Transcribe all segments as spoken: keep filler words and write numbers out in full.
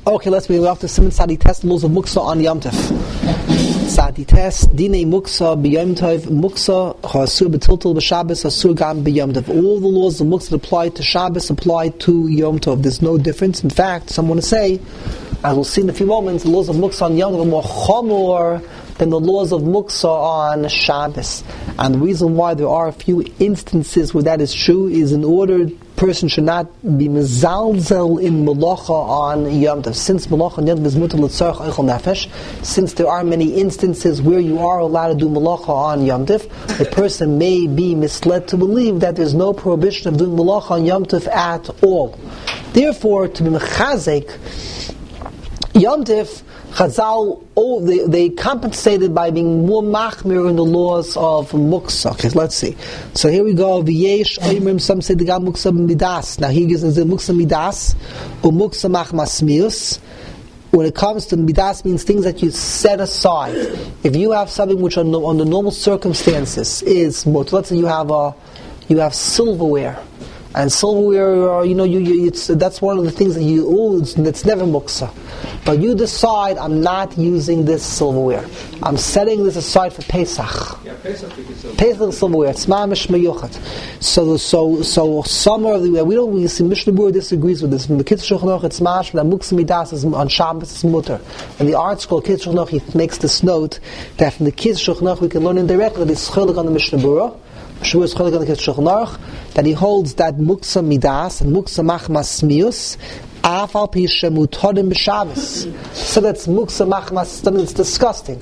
Okay, let's move off to Simon Sadi test laws of Muksa on Yom Tov. Sadi test Dine Muksa b'Yom Tov Muksa Hasur b'Tiltul b'Shabbos Hasur gam b'Yom Tov. All the laws of Muksa that apply to Shabbos apply to Yom Tov. There's no difference. In fact, some want to say, as we'll see in a few moments, the laws of Muksa on Yom Tov are more chomor than the laws of Muksa on Shabbos. And the reason why there are a few instances where that is true is in order person should not be mezalzel in malacha on Yom Tov. Since malacha on Yom Tov is mutar l'tzarech eichel nefesh, since there are many instances where you are allowed to do malacha on Yom Tov, a person may be misled to believe that there's no prohibition of doing malacha on Yom Tov at all. Therefore, to be mechazek Yom Tov, Chazal, oh, they, they compensated by being more machmir in the laws of muksa. Okay, let's see. So here we go. V'yesh oimrim, some say the gam muksa midas. Now he gives us the muksa midas, or muksa machmas mius. When it comes to midas, means things that you set aside. If you have something which on, under normal circumstances is mut, let's say you have a, you have silverware. And silverware, you know, you, you, it's, that's one of the things that you use, and it's never muksa. But you decide, I'm not using this silverware. I'm setting this aside for Pesach. Yeah, Pesach is silverware. Pesach is silverware. It's mamish meyuchat. So, so, so, some of the, we don't, we see Mishnah Berurah disagrees with this. From the Kitzur Shulchan Aruch, it's mash, that muksa midas is on Shabbos, it's mutter. And the art school, Kitzur Shulchan Aruch, he makes this note, that from the Kitzur Shulchan Aruch, we can learn indirectly that it's chilik on the Mishnah Berurah. That he holds that muksa midas and muksa machmas mius afal pi shemutodim b'Shabbos. So that's muksa machmas, something that's disgusting.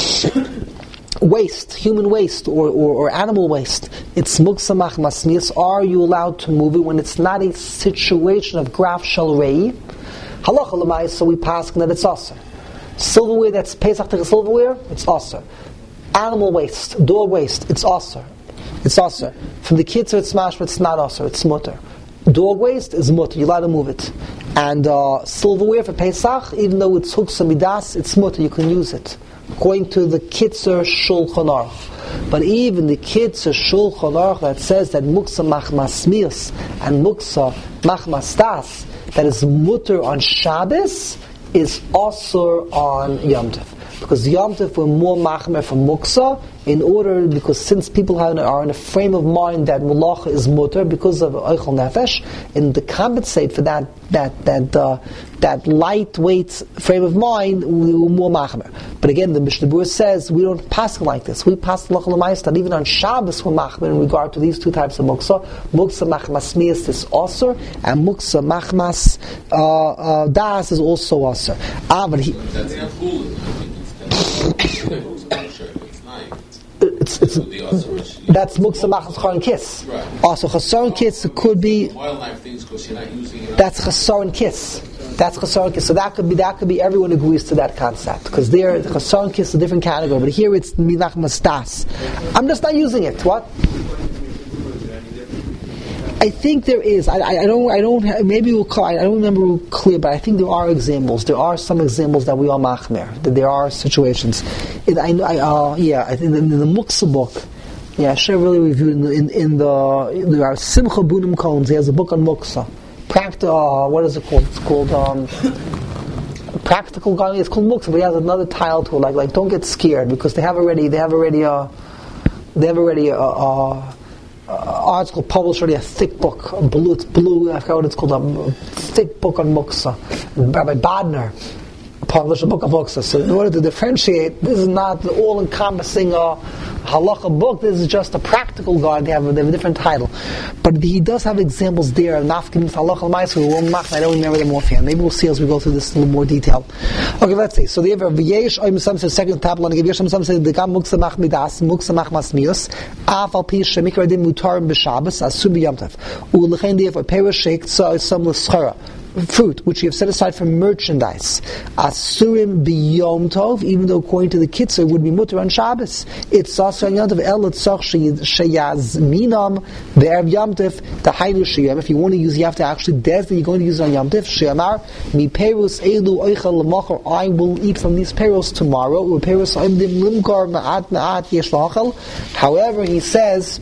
Waste, human waste or, or, or animal waste. It's muksa machmas mius. Are you allowed to move it when it's not a situation of graf shel rei? Halacha l'mais, so we pass that it's aser. Silverware that's Pesach to silverware, it's aser. Animal waste, dog waste, it's aser. It's aser. From the kids, it's smash, but it's not aser. It's mutter. Dog waste is mutter. You're allowed to move it. And uh, silverware for Pesach, even though it's huksa midas, it's mutter. You can use it, according to the Kitzur Shulchan Aruch. But even the Kitzur Shulchan Aruch that says that muksa machmas mius and muksa machmas das, that is mutter on Shabbos, is aser on Yom Tov. Because Yom Tov were more machmer from muksa, in order, because since people have, are in a frame of mind that malacha is mutter because of eichel nefesh, and to compensate for that that that uh, that lightweight frame of mind, we were more machmer. But again, the Mishnah Berurah says we don't pass like this. We pass halacha l'maisa that even on Shabbos we're machmer in regard to these two types of muksa. Muksa machmas mias is aser, and muksa machmas uh, uh, das is also aser. Ah, but he. That's not cool. It's, it's, that's muksa machmas chasar and kiss. Right. Also, chasar and kiss could be. Wildlife things because you're not using it. That's chasar and kiss. That's chasar and kiss. So that could be that could be everyone agrees to that concept because there chasar and kiss is a different category. But here it's minachmas das. I'm just not using it. What? I think there is. I, I, I don't. I don't. Maybe we'll call. I don't remember clear, but I think there are examples. There are some examples that we are machmer. That there are situations. It, I, I, uh, yeah. I think in the, the Muksa book. Yeah, I should really review in the in, in the there are Simcha Bunim Combs. He has a book on Muksa. Practical. Uh, what is it called? It's called um, Practical Guide. It's called Muksa, but he has another title to it. Like like don't get scared because they have already they have already uh, they have already uh, uh Uh, article published already, a thick book, a blue, it's blue, I forgot what it's called, a thick book on Muksa. Rabbi Badner published a book on Muksa. So in order to differentiate, this is not the all-encompassing uh, halacha book, this is just a practical guide, they have, they have a different title. But he does have examples there, Nafkin, halacha l'maisa, I don't remember them offhand. Maybe we'll see as we go through this in a little more detail. Okay, let's see. So they have a V'yesh, Oim Sam says, second tablet, and V'yesh Sam says, the Gam Muksa Mach Midas, Muksa Mach Masmius, Afal Pi Shemikra Dim Mutarim B'Shabbos, Asur B'Yom Tov. U'lechein Div, a Perah Sheikh, so some l'schara. Fruit, which you have set aside for merchandise. Asurim b'Yom Tov, even though according to the Kitzur would be mutter on Shabbos. It's also on Yom Tov, el tzach sheyazminam ve'erev Yom Tov, t'haynu sheyam. If you want to use, you have to actually designate you're going to use it on Yom Tov. Sheyamar, mi perus elu oichel l'machar, I will eat from these perus tomorrow. Or perus oimdim limkar ma'at ma'at yesh l'achel. However, he says,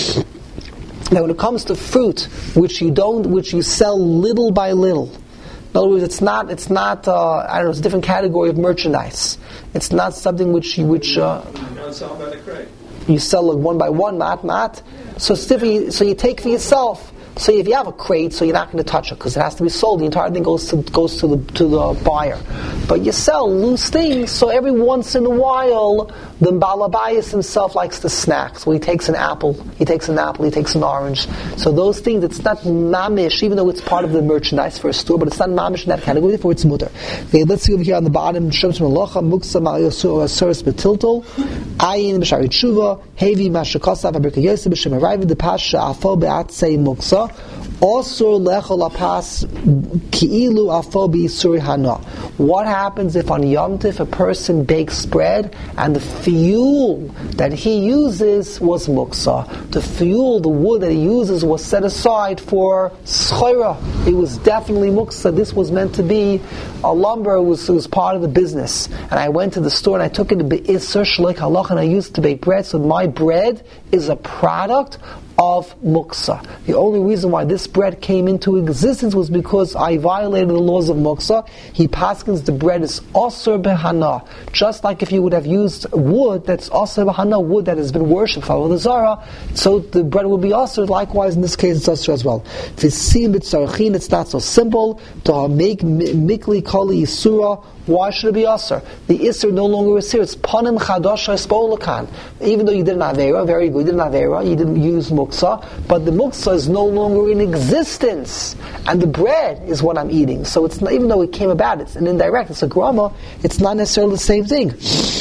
now when it comes to fruit, which you don't, which you sell little by little, In other words, it's not, it's not, uh, I don't know, it's a different category of merchandise. It's not something which, which, uh, You don't sell by the crate. you sell like one by one, not, not. So it's different, so you take for yourself. So if you have a crate, so you're not going to touch it because it has to be sold. The entire thing goes to goes to the to the buyer. But you sell loose things, so every once in a while, the balabayas himself likes to snack. So he takes an apple, he takes an apple, he takes an orange. So those things, it's not mamish, even though it's part of the merchandise for a store, but it's not mamish in that category. Therefore, it's mutter. Okay, let's see over here on the bottom. Shemsh Melacha Muksa Ma'ayosur Asuris Betiltol Ayin B'Shari Tshuva Hevi Mashakasa V'Berka Yosef B'Shem Arrived the Pasha Afo Be'atzei Muksa. Also, lechol ki'ilu afo b'isuri hana. What happens if on Yom Tif a person bakes bread and the fuel that he uses was muksa? The fuel, the wood that he uses, was set aside for schoira. It was definitely muksa. This was meant to be a lumber. It was, it was part of the business. And I went to the store and I took it to be'isur shleik halach and I used it to bake bread. So my bread is a product of muksa. The only reason why this bread came into existence was because I violated the laws of muksa. He paskins the bread is osur behana. Just like if you would have used wood that's osur behana, wood that has been worshipped for the zara, so the bread would be osur. Likewise, in this case, it's osur as well. V'sim b'tzarachin, it's not so simple. To make mikli kali isura. Why should it be Asr? The Isser no longer is here. It's Panim Chadasha Spolakan. Even though you did an Avera, very good, you did an Avera, you didn't use Muksa, but the Muksa is no longer in existence. And the bread is what I'm eating. So it's not, even though it came about, it's an indirect, it's a grama, it's not necessarily the same thing.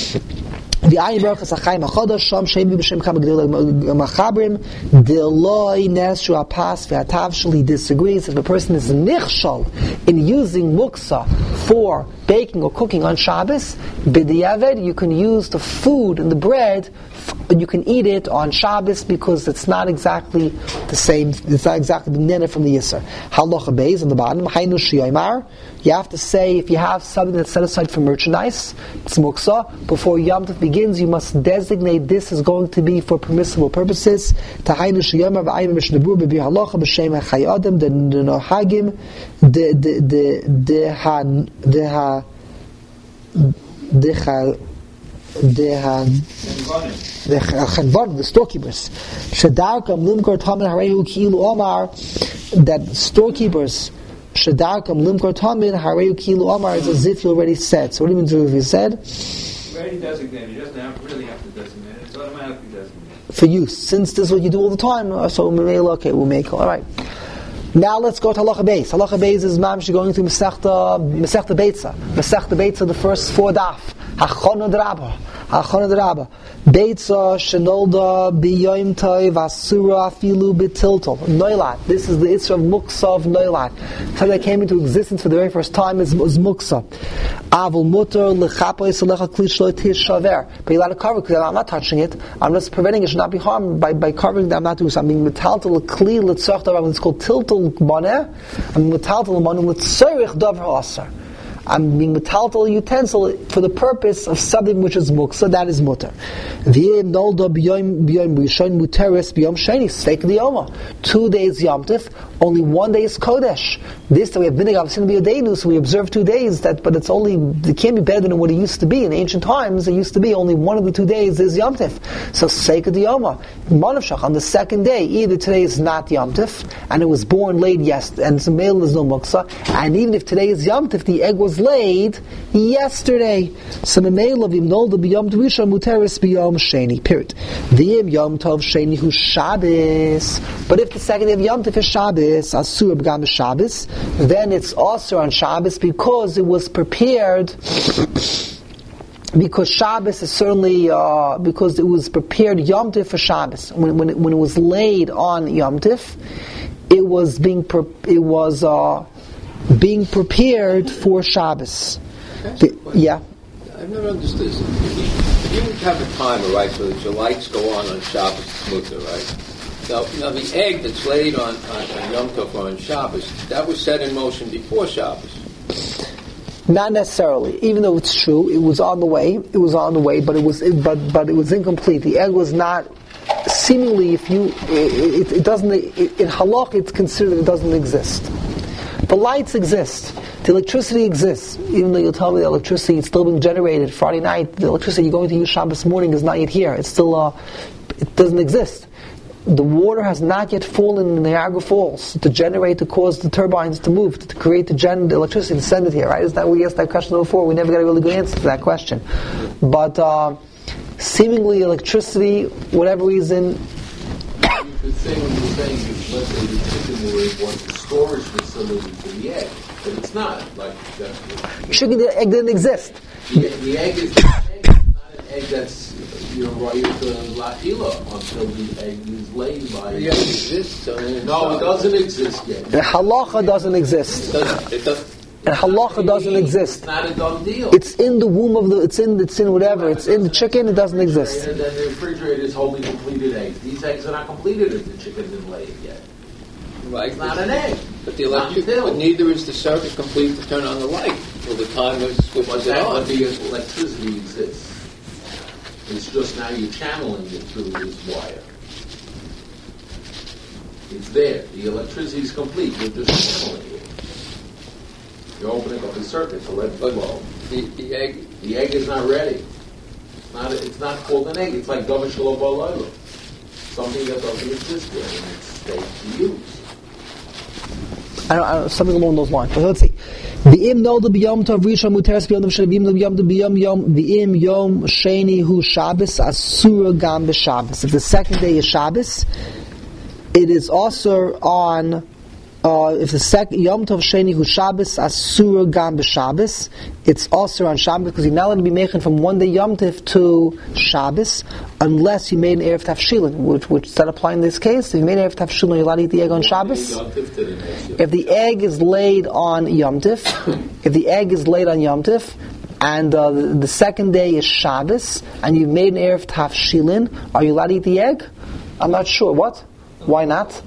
The Ayin Baruch Hasachayim Achodash Sham Shemi B'Shem Chama G'dil Machabrim Deloi Neshu Apas V'Atav He disagrees. If a person is nichshal in using muksa for baking or cooking on Shabbos, b'diavad you can use the food and the bread and you can eat it on Shabbos because it's not exactly the same, it's not exactly the nene from the Yisr. Halacha Beis on the bottom, Hainu Shiyamar. You have to say, if you have something that's set aside for merchandise, it's muksa, before Yom Tov begins, you must designate this as going to be for permissible purposes. Tahainu Shiyamar v'ayim v'shnebur b'bi halacha b'shem ha'chayadam, the nohagim, the, the, the, the, ha, the, ha, the, ha, the, ha, the Chanvar, the storekeepers, Shadarkam Limkor Tamin Harehu Kilu Omar, that storekeepers, Shadarkam Limkor Tamin Harehu Kilu Omar is as if you already said. So what do you mean if you said? Already designated. You just have, really have to designate it. It's automatically designated. For use. Since this is what you do all the time, so okay, we'll make it. Alright. Now let's go to Halacha Beis. Halacha Beis is Mamshi going through Masechta Masechta Beitza. Masechta Beitza, the first four daf. Hachona Drabah. Hachona Drabah. Beitza Shenolda B'Yom Tov Asura Filu B'Tiltol. Noilat. This is the Isra of Muksa of Noilat. So that came into existence for the very first time is, is Muksa. Avul Mutter L'Chapa Yisalecha Kli Shlo Tish Shaver. But you're allowed to cover it because I'm not touching it. I'm just preventing it should not be harmed by, by covering that. I'm not doing something. Metaltal Kli L'Tzorch Davar. It's called Tiltal Baneh. I'm Metaltal Manu L'Tzorich Davar Asar. I'm being metaltal utensil for the purpose of something which is muksa, that is mutter. V'yim nolda b'yom b'yom rishon muteris b'yom sheni steak the yoma. Two days Yom Tif, only one day is kodesh. This that we have been obviously be a day new, so we observe two days. That, but it's only it can't be better than what it used to be in ancient times. It used to be only one of the two days is Yom Tif. So steak the yoma. Manavshach on the second day, either today is not Yom Tif and it was born late yesterday, and the male is no muksa, and even if today is Yom Tif, the egg was laid yesterday. So memela v'imnolda b'yom tvisha muteris b'yom sheni. Period. V'im yom tov sheni hu Shabbos. But if the second day of Yom Tov is Shabbos, asur b'gam Shabbos, then it's also on Shabbos because it was prepared. Because Shabbos is certainly uh, because it was prepared Yom Tov for Shabbos. When when it, when it was laid on Yom Tov, it was being pre- it was. Uh, being prepared for Shabbos. The, yeah? I've never understood this. If you, if you have a timer, right, so that your lights go on on Shabbos, it's mutter, right? Now, now the egg that's laid on, on, on Yom Tov or on Shabbos, that was set in motion before Shabbos. Not necessarily. Even though it's true, it was on the way. It was on the way, but it was it, but but it was incomplete. The egg was not. Seemingly, if you, it, it, it doesn't. It, in halach, it's considered it doesn't exist. The lights exist. The electricity exists. Even though you'll tell me the electricity is still being generated Friday night, the electricity you're going to use Shabbos morning is not yet here. It's still, uh, it doesn't exist. The water has not yet fallen in Niagara Falls to generate, to cause the turbines to move, to create the, gen- the electricity to send it here, right? Is that we asked that question before? We never got a really good answer to that question. But uh, seemingly electricity, whatever reason. You could say when you're saying, let's say the chicken word was the storage facility for the egg, but it's not. Like that's Chicken, the egg didn't exist. The, the egg is the egg. It's not an egg that's, you know, right to la'ila until the egg is laid by. The egg exists. I mean, No, it doesn't exist yet. The halacha doesn't exist. It doesn't. It doesn't. And halacha doesn't exist. It's not a done deal. It's in the womb of the. It's in. It's in whatever. It's in the chicken. It doesn't exist. And then the refrigerator is holding completed eggs. These eggs are not completed if the chicken didn't lay it yet. Right. It's not an egg. But the electric, but neither is the circuit complete to turn on the light till the time it switches But it that on. would be if electricity exists. It's just now you're channeling it through this wire. It's there. The electricity is complete. You're just channeling it. You're opening up the circuit to let it But flow. the, the egg, The egg is not ready. It's not, it's not called an egg. It's like Gavin Shalom Balayla. Something that doesn't exist yet in its state to use. I don't, I don't, something along those lines. But let's see. V'im nolda b'yom tov rishon muteres b'yom tov sheni v'im nolda b'yom tov b'yom yom v'im yom sheni hu Shabbos asura gam b'Shabbos. If the second day is Shabbos, it is also on. Uh, if the second Yom Tov Sheni Hu Shabbos Asura Gam B'Shabbos, it's also on Shabbos because you're not allowed to be making from one day Yom Tov to Shabbos unless you made an Erev Tafshilin, which which does that apply in this case? If you made an Erev Tafshilin, you're allowed to eat the egg on Shabbos. If the egg is laid on Yom Tov, if the egg is laid on Yom Tov, and uh, the, the second day is Shabbos, and you've made an Erev Tafshilin, are you allowed to eat the egg? I'm not sure. What? Why not?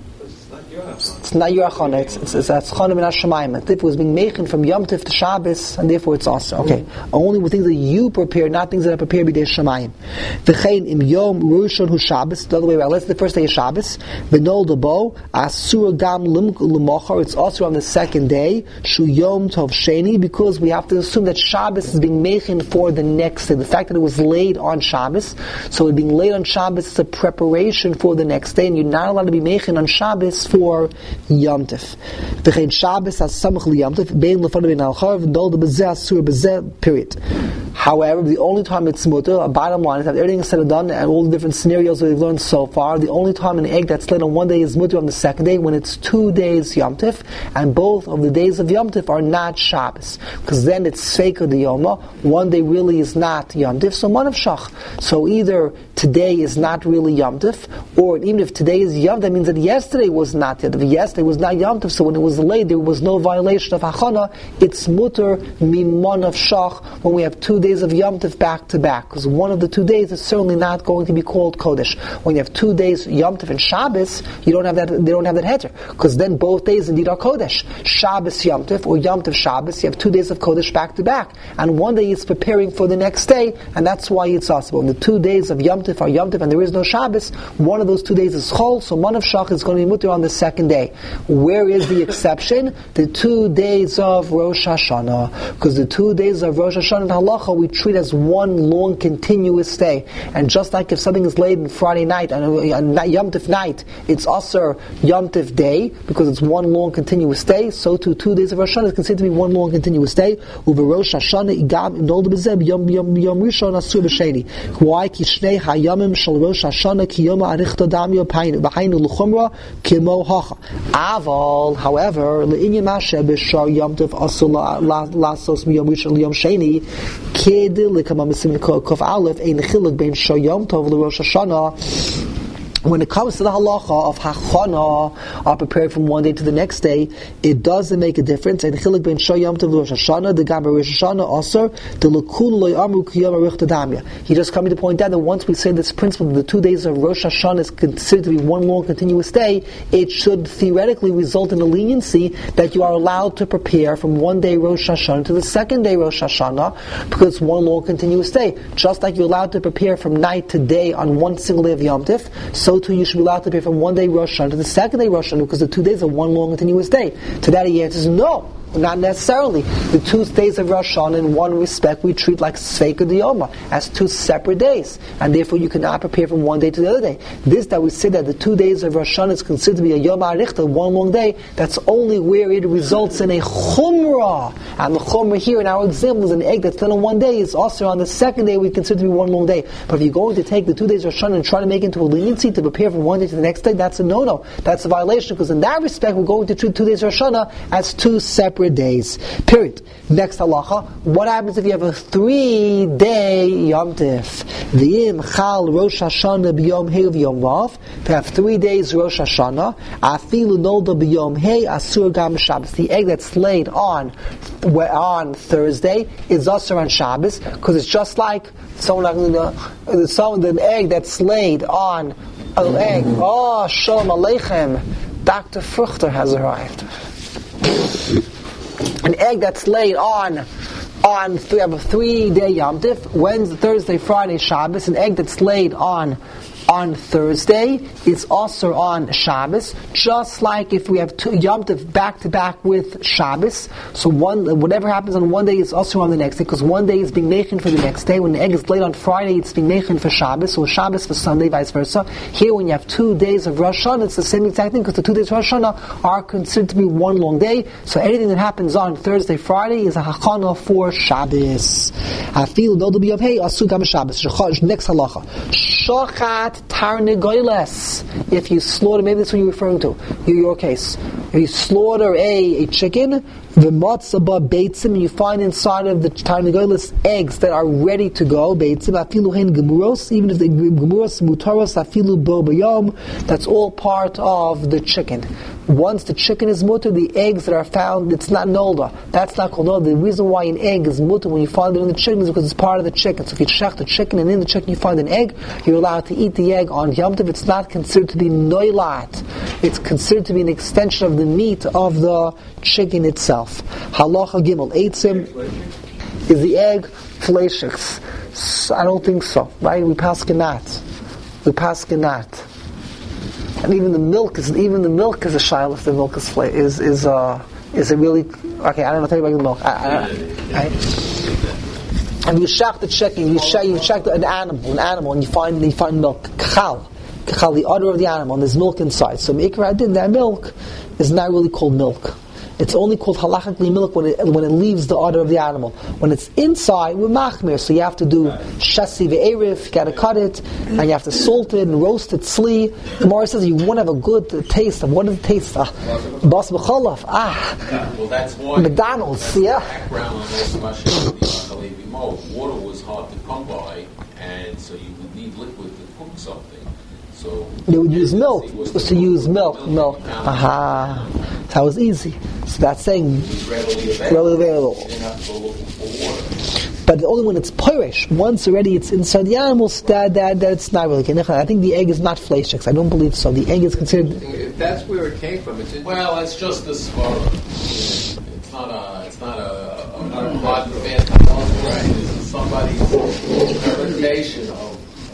It's not your achana. It's it's it's achana min hashamayim. If it was being made from Yom Tov to Shabbos, and therefore it's also okay. Only with things that you prepare, not things that are prepared b'dei shamayim. V'chein im Yom Rishon hu Shabbos. The other way around. Let's say the first day is Shabbos. V'nol debo asura gam l'mochar. It's also on the second day. Shu Yom Tov Sheni, because we have to assume that Shabbos is being made for the next day. The fact that it was laid on Shabbos, so it being laid on Shabbos is a preparation for the next day, and you're not allowed to be making on Shabbos for For Yom Tov. V'chein Shabbos as samach li Yom Tov bein lefanav bein al-charav v'nol debezeh asur bezeh. Period. However, the only time it's mutter, a bottom line is that everything is said and done, and all the different scenarios that we've learned so far, the only time an egg that's laid on one day is mutter on the second day when it's two days Yom Tov, and both of the days of Yom Tov are not Shabbos, because then it's Seker de Yoma. One day really is not Yom Tov, so Manav Shach. So either today is not really Yom Tov, or even if today is Yom Tov, that means that yesterday was not Yom Tov. Yesterday was not Yom Tov, so when it was laid, there was no violation of Hachana. It's mutter mimon of Shach when we have two days of Yom Tov back to back, because one of the two days is certainly not going to be called Kodesh. When you have two days Yom Tov and Shabbos, you don't have that. They don't have that heter, because then both days indeed are Kodesh. Shabbos Yom Tov or Yom Tov Shabbos, you have two days of Kodesh back to back, and one day is preparing for the next day, and that's why it's possible. When the two days of Yom Tov are Yom Tov and there is no Shabbos, one of those two days is Chol, so Manav Shach is going to be mutter on the second day. Where is the exception? The two days of Rosh Hashanah, because the two days of Rosh Hashanah in Halacha we treat as one long continuous day. And just like if something is laid on Friday night, on Yom Tov night, it's also Yom Tov day, because it's one long continuous day, so too two days of Rosh Hashanah is considered to be one long continuous day. Uva Rosh Hashanah igam im nolda b'zeh yom yom yom rishon asur b'sheni. Why? Ki shnei hayamim shel Rosh Hashanah ki yom arichta damyo b'hainu l'chumra kimo hacha. Aval, however, le'inyan mashe b'shar Yom Tov asur lasos miyom rishon liyom sheni kid l'kama misim kof aleph ein chiluk bein shar Yom Tov l'Rosh Hashanah. When it comes to the halacha of hachana, are prepared from one day to the next day, it doesn't make a difference. And chiluk ben shor Yom Tov Rosh Hashanah, the gam Rosh Hashanah also, the lekul loy amru kiyom arichta damya. He just coming to point out that once we say this principle, the two days of Rosh Hashanah is considered to be one long continuous day, it should theoretically result in a leniency that you are allowed to prepare from one day Rosh Hashanah to the second day Rosh Hashanah, because it's one long continuous day. Just like you're allowed to prepare from night to day on one single day of Yom Tov, so so too you should be allowed to pay from one day Rosh Hashanah to the second day Rosh Hashanah, because the two days are one long continuous day. To that he answers, no. Not necessarily. The two days of Rosh Hashanah, in one respect, we treat like Sveika D'Yoma, as two separate days, and therefore you cannot prepare from one day to the other day. This that we say that the two days of Rosh Hashanah is considered to be a Yom HaRichta, one long day, that's only where it results in a Chumrah. And the Chumrah here in our example is an egg that's done on one day, is also on the second day we consider to be one long day. But if you're going to take the two days of Rosh Hashanah and try to make it into a leniency to prepare from one day to the next day, that's a no-no. That's a violation, because in that respect we're going to treat two days of Rosh Hashanah as two separate days. Period. Next halacha. What happens if you have a three-day Yom Tif? V'im chal Rosh Hashanah b'Yom Hei v'Yom Vav. If you have three days Rosh Hashanah, afilu nolda b'Yom Hei asur gam Shabbos. The egg that's laid on on Thursday is also on Shabbos, because it's just like someone uh, someone an egg that's laid on an egg. Oh, Shalom Aleichem. Doctor Fruchter has arrived. An egg that's laid on on we have a three-day Yom Tif, Wednesday, Thursday, Friday, Shabbos. An egg that's laid on on Thursday is also on Shabbos, just like if we have two Yom Tif back to back with Shabbos. So one, whatever happens on one day is also on the next day, because one day is being mechin for the next day. When the egg is laid on Friday, it's being mechin for Shabbos, so Shabbos for Sunday, vice versa. Here, when you have two days of Rosh Hashanah, it's the same exact thing, because the two days of Rosh Hashanah are considered to be one long day. So anything that happens on Thursday, Friday is a hachana for Shabbos. I feel no be of hey asu gam Shabbos. Next halacha. Shochat tarnegoiles. If you slaughter, maybe that's what you're referring to, your, your case. If you slaughter a, a chicken, the matzah beitzim, and you find inside of the tarnegoiles eggs that are ready to go, beitzim, afilu hen gemuros, even if the gemuros mutaros afilu bo bayom, that's all part of the chicken. Once the chicken is mutter, the eggs that are found, it's not nolda. That's not called nolda. The reason why an egg is mutter when you find it in the chicken is because it's part of the chicken. So if you shech the chicken and in the chicken you find an egg, you're allowed to eat the egg on Yom Tov. It's not considered to be noilat. It's considered to be an extension of the meat of the chicken itself. Halacha Gimel Eitzim. Is the egg fleishiks? I don't think so. Right? We paskin not. We paskin not. And even the milk is even the milk is a shaila if the milk is fla- is is uh is it really okay? I don't know. Tell you about the milk. I, I, I, and you shach the chicken, you shach you shach an animal, an animal, and you find you find milk. Kachal, kachal, the udder of the animal, and there's milk inside. So mikra adin, that milk is not really called milk. It's only called halachically milk when it when it leaves the udder of the animal. When it's inside, we're machmir, so you have to do shasi ve'erif, you got to cut it, and you have to salt it and roast it sli. The Gemara says you want to have a good taste of what is the taste of bas b'cholaf. Ah, well, that's why McDonald's, yeah. Background on this Halevi Mo, water was hard to come by, and so you would need liquid to cook something. So they would use milk. It was to use milk, milk. Aha, that was easy. So that's saying readily available. But only when it's pirish. Once already it's inside the animals, that, that, that it's not really kinechan. I think the egg is not fleishiks. I don't believe so. The egg is considered. If that's where it came from, it's well, it's just a svara. It's not a. It's not a. a, a hard fantasy. Right. This is somebody's interpretation of.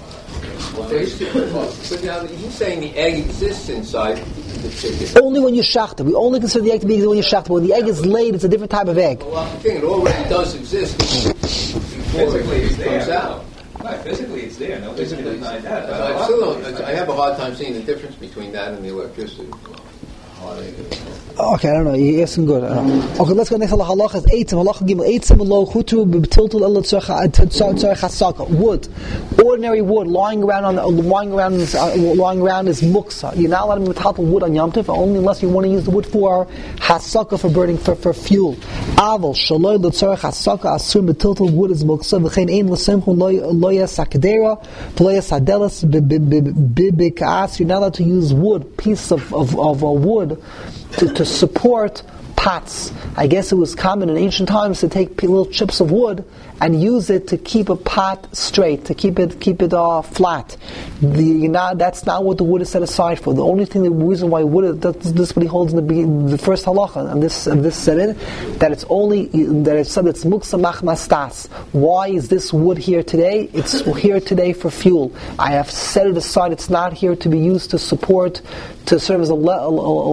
But now he's saying the egg exists inside the chicken. Only when you shacht it. We only consider the egg to be when you shacht it. When the egg is laid, it's a different type of egg. Well, I'm thinking it already does exist before it comes out. Right, physically it's there. Nobody's going to deny that. But I, still don't, I have a hard time seeing the difference between that and the electricity. Okay, I don't know. You're asking good. I don't know. Okay, let's go next. Halacha is eitzim. Halacha gimel eitzim lo chutu b'tiltul elo tzorech hasaka. Wood, ordinary wood, lying around on, lying around, is, uh, lying around is muksa. You're not allowed to metaltal wood on Yom Tov, only unless you want to use the wood for hasaka, for burning, for, for fuel. Aval shaloi lo tzorech hasaka asur b'tiltul wood is muksa. V'chein ein l'semchun loya sakadera v'loya sadelas b'bikaas. You're not allowed to use wood, piece of of, of uh, wood. To, to support pots. I guess it was common in ancient times to take little chips of wood and use it to keep a pot straight, to keep it keep it uh, flat. The, you know, that's not what the wood is set aside for. The only thing, the reason why wood is, that's, this is what he holds in the beginning, the first halacha, and this and this said it, that it's only that it's said it's muksa machmastas. Why is this wood here today? It's here today for fuel. I have set it aside. It's not here to be used to support, to serve as a le-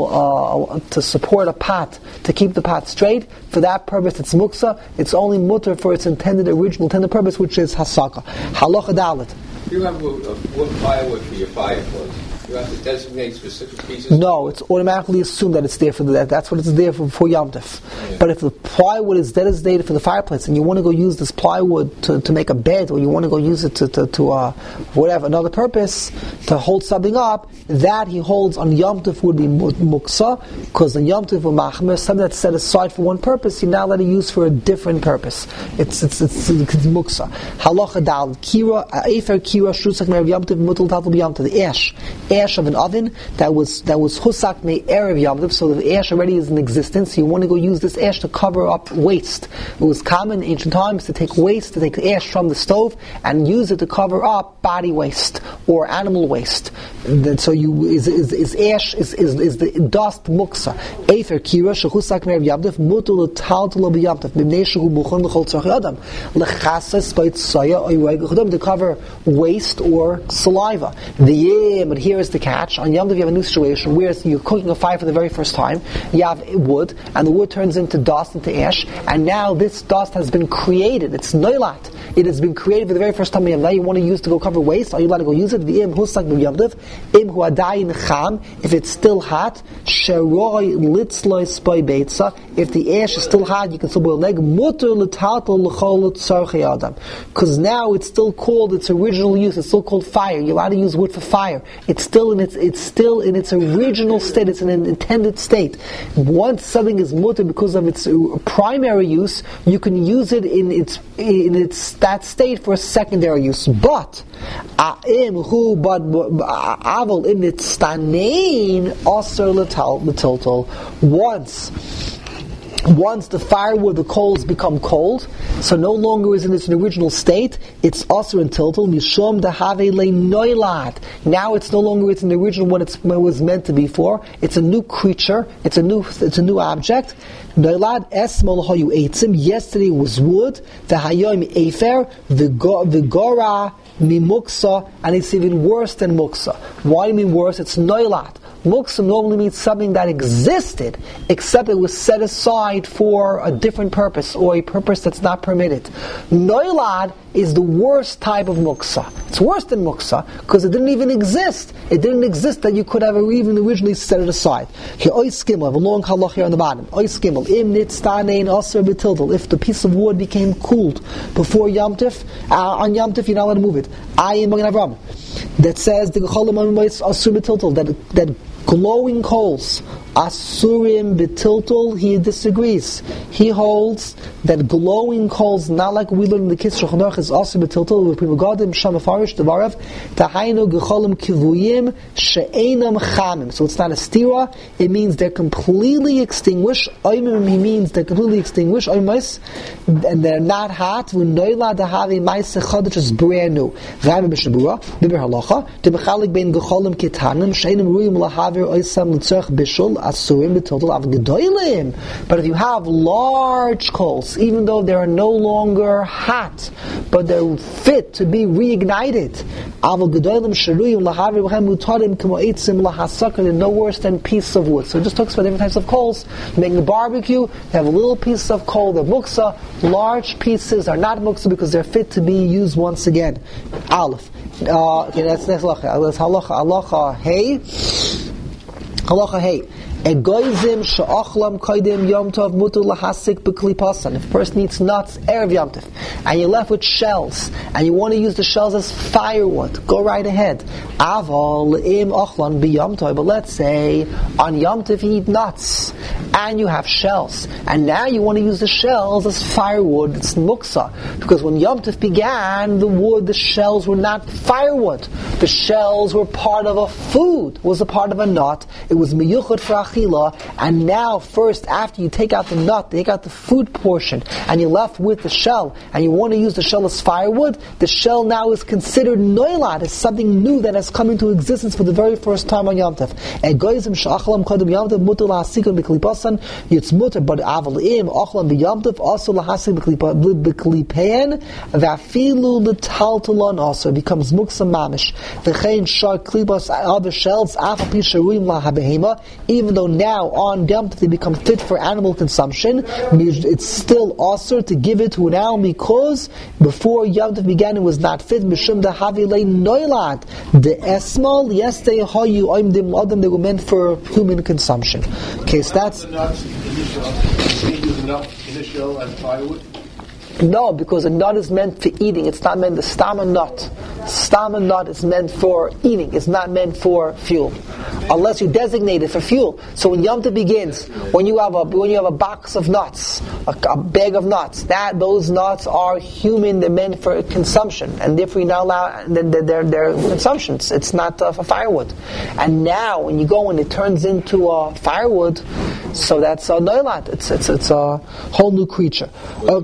uh, uh, to support a pot, to keep the pot straight. For that purpose, it's muksa. It's only mutter for its intended original intended purpose, which is hasaka. Halacha dalet. You have a, a wood firewood for your fireplace. You have to designate specific pieces? No, it's automatically assumed that it's there for that. That's what it's there for, for Yom Tov. Yeah. But if the plywood is designated for the fireplace, and you want to go use this plywood to, to make a bed, or you want to go use it to, to, to uh, whatever, another purpose, to hold something up, that he holds on Yom Tov would be muksa, because on Yom Tov or machmer, something that's set aside for one purpose, you now let it use for a different purpose. It's it's it's, it's, it's muksa. Halacha dal kira efer kira shrusak me'erev Yom Tov mutal tatel b'Yom Tov. The ash. Ash of an oven that was that was husak me erev Yom Tov, so the ash already is in existence. You want to go use this ash to cover up waste. It was common in ancient times to take waste, to take ash from the stove and use it to cover up body waste or animal waste. And so you is is, is ash is, is is the dust muksa. Efer kira shehusak me erev Yom Tov mutul taltelo b'Yom Tov b'nei shehu muchon l'chol tzarchei adam lechasas b'tzaya oy to cover waste or saliva. The yeah, but here is the catch. On Yom Tov you have a new situation where you're cooking a fire for the very first time. You have wood, and the wood turns into dust, into ash, and now this dust has been created. It's noilat. It has been created for the very first time. Now you want to use to go cover waste. Are you allowed to go use it? Im husak b'Yom Tov, im hu adayin cham. If it's still hot, sheroi litzloi spoi beitza. If the ash is still hot, you can still boil egg. Muter l'taltel l'chol tzarchei adam. Because now it's still called its original use. It's still called fire. You're allowed to use wood for fire. It's still in its it's still in its original state. It's in an intended state. Once something is mutter because of its primary use, you can use it in its in its that state for a secondary use. But a'im hu but aval in its stanein aser l'tiltal. Once. Once the firewood, the coals become cold, so no longer is in its original state, it's also in tiltal, mishum dehave le noilad. Now it's no longer it's in the original what, it's, what it was meant to be for. It's a new creature, it's a new it's a new object. Noilad esmol hayu eitzim, yesterday was wood, v'hayoim efer, v'gora mimuksa, and it's even worse than muksa. Why do you mean worse? It's noilad. Muksa normally means something that existed, except it was set aside for a different purpose, or a purpose that's not permitted. Noilad is the worst type of muksa. It's worse than muksa, because it didn't even exist. It didn't exist that you could have even originally set it aside. Here, ois gimel, I have a long halach here on the bottom. Ois gimel, im nitztanein aser b'tiltal. If the piece of wood became cooled before Yom Tov, uh, on Yom Tov you're not allowed to move it. Ayin Magen Avram. That says the gecholim aser b'tiltal, that that glowing coals, asurim b'tiltul, he disagrees. He holds that glowing coals, not like we learn in the Kitzur Shulchan Aruch, is also b'tiltul, with Primogadim, Shamafarish, Devarav, Tahainu gecholim kivuyim, she'enam chamim. So it's not a stira, it means they're completely extinguished. Oimim, he means they're completely extinguished, oimais, and they're not hot, v'noila dahavi maise chad, which is brand new. Rabbi B'Shabura, B'Ber Halacha, T'bechalik bein gecholim kitanim, she'enam ruyim lahavi but if you have large coals, even though they are no longer hot, but they're fit to be reignited, they're no worse than piece of wood. So it just talks about different types of coals. Making a barbecue, they have a little piece of coal, they're muksa. Large pieces are not muksa because they're fit to be used once again. Aleph. Uh, okay, that's next halacha. That's halacha. Halacha. Hey. Halacha hey, egoizim she'achlam kodim Yom Tov mutu lahasik b'kli pasan. If a person eats nuts erev Yom Tov, and you're left with shells, and you want to use the shells as firewood, go right ahead. Aval im achlan b'Yom Tov. But let's say on Yom Tov you eat nuts, and you have shells, and now you want to use the shells as firewood. It's muksa, because when Yom Tov began, the wood, the shells were not firewood. The shells were part of a food. It was a part of a nut. It was miyuchad for achila. achila, and now first after you take out the nut, take out the food portion, and you're left with the shell, and you want to use the shell as firewood, the shell now is considered noilad, as something new that has come into existence for the very first time on Yom Tov. Egoizim she'achalam kodem Yom Tov mutar lahasikon b'klipasan, it's mutar, but aval im achalam b'Yom Tov also lahasik b'klipayan, v'afilu l'taltalon also, it becomes muksam mamish. V'chein shar klipas other shells, afal pi sheruim lahabehema, even though now on Yom Tov they become fit for animal consumption, it's still also to give it to an animal because before Yom Tov began it was not fit. Mishum da havilei noilad the esmal yes they hayu oimdim ladam, they were meant for human consumption. Okay, so that's the nuts initial. Can you use enough initial as firewood? no, because a nut is meant for eating. It's not meant the stam nut. Stam nut is meant for eating. It's not meant for fuel, unless you designate it for fuel. So when Yom Tov begins, when you have a when you have a box of nuts, a, a bag of nuts, that those nuts are human. They're meant for consumption, and therefore you're not allowed. They're they're, they're consumptions. It's not uh, for firewood. And now when you go and it turns into uh, firewood, so that's a uh, noilat. It's it's it's a whole new creature. Uh,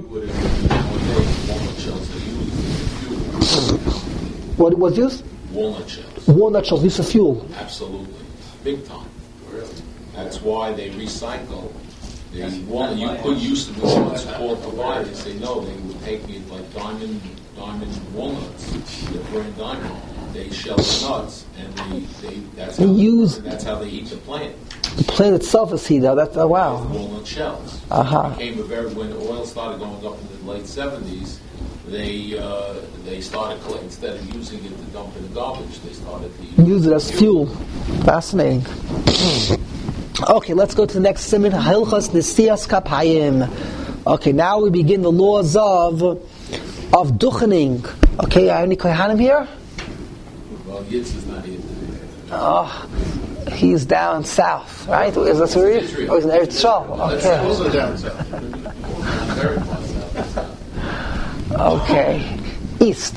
What was used? Walnut shells. Walnut shells used for fuel. Absolutely. Big time. Really? That's why they recycle. The walnut, you could used to be what's called provided. They say no, they would take it like diamond, diamond walnuts. They're brand diamond. They shell the nuts, and they, they that's how they use. That's how they eat the plant. The plant itself is heat. That's oh, wow. Walnut shells. Uh-huh. It became a very when oil started going up in the late seventies. They uh, they started instead of using it to dump in the garbage, they started to use it as fuel. Fascinating. Okay, let's go to the next siman. Hilchos Nesias Kapayim. Okay, now we begin the laws of of duchening. Okay, are any kohanim here? Well, Yitz is not here today. Oh, he's down south, right? Is that where he is? Oh, he's in Eretz Yisrael. Okay. Also down south. Very far south. Okay, east.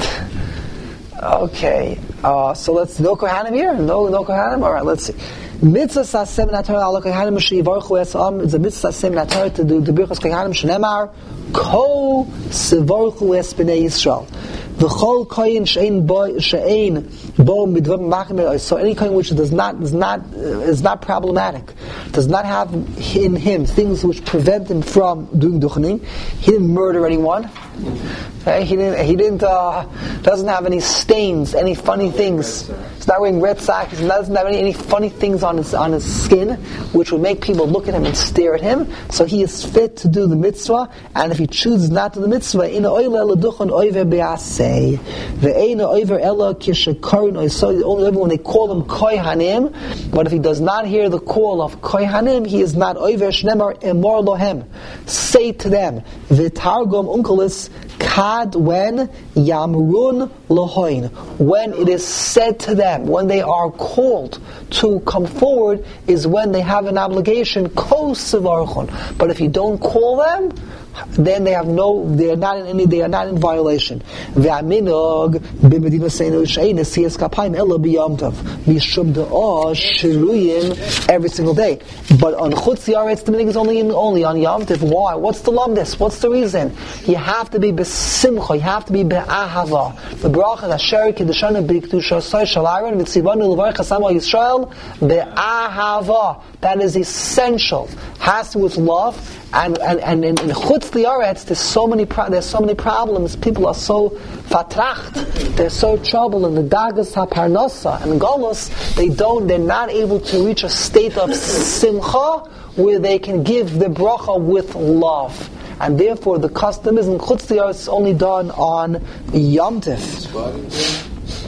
Okay, uh, so let's no kohanim here. No, no kohanim. All right, let's see. Mitzvah sasem natar al kohanim sheyivarchu esam. It's a mitzvah sasem natar to do the birchas kohanim shenemar ko sevarchu es bnei Yisrael. V'chol koyin she'ein bo she'ein bo midvam machmer. So any koyin which does not is not uh, is not problematic, does not have in him things which prevent him from doing duchening. He didn't murder anyone. Okay? He didn't. He didn't. Uh, doesn't have any stains, any funny things. He's not wearing red socks. He doesn't have any, any funny things on his on his skin, which would make people look at him and stare at him. So he is fit to do the mitzvah. And if he chooses not to do the mitzvah, in oile leduchon oiver beasei, ve'eina oiver ella kishakarin oisoi. Only when they call him kohanim. But if he does not hear the call of kohanim, he is not oiver shnemar emor lohem. Say to them, v'targum unkelis kad when yamrun lohoin. When it is said to them, when they are called to come forward, is when they have an obligation. Kosivarchon. But if you don't call them, then they have no. They are not in any. They are not in violation. Ve'aminog b'medina seinu she'ein nesias kapayim ela b'yom tov mishum da'ah shiruyim every single day. But on chutz yaretz the minig is only in, only on Yom Tov. Why? What's the lumdis? What's the reason? You have to be b'simcha. You have to be be'ahava. The bracha asher kedeshana b'kedusha soy shel Aaron v'tzivanu l'varech hasamo Yisrael be'ahava. That is essential. Has to do with love. And and and in, in chutz liaretz, there's so many pro- there's so many problems. People are so fatracht, they're so troubled in the dagas haparnasa and galus. They don't, they're not able to reach a state of simcha where they can give the bracha with love. And therefore, the custom is in chutz liaretz only done on Yom Tov.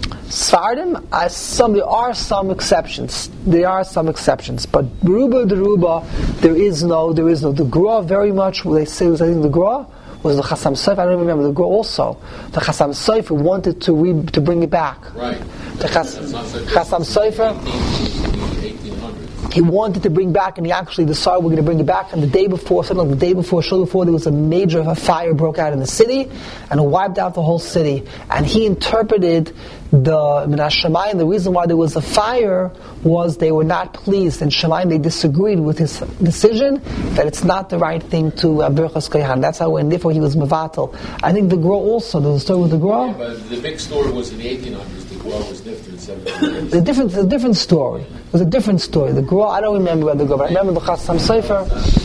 Sfardim, as some there are some exceptions. There are some exceptions, but Ruba Deruba, there is no, there is no. The Gra very much. They say was I think the Gra was the Chasam Sofer. I don't remember the Gra also. The Chasam Sofer wanted to re, to bring it back. Right. The Chas, Chasam Sofer. eighteen hundred. he wanted to bring back, and he actually decided we're going to bring it back. And the day before, something like the day before, shortly before, there was a major fire broke out in the city, and it wiped out the whole city. And he interpreted the Minas Shemayim, the reason why there was a fire was they were not pleased, and Shemayim, they disagreed with his decision that it's not the right thing to uh, Birchas Kohanim. That's how, and therefore he was mevatel. I think the Gra also, there's a story with the Gra. Yeah, but the big story was in the eighteen hundreds. The Gra was different. seventeen The different, the different story. It was a different story. The Gra, I don't remember the Gra, but I remember the Chassam Sofer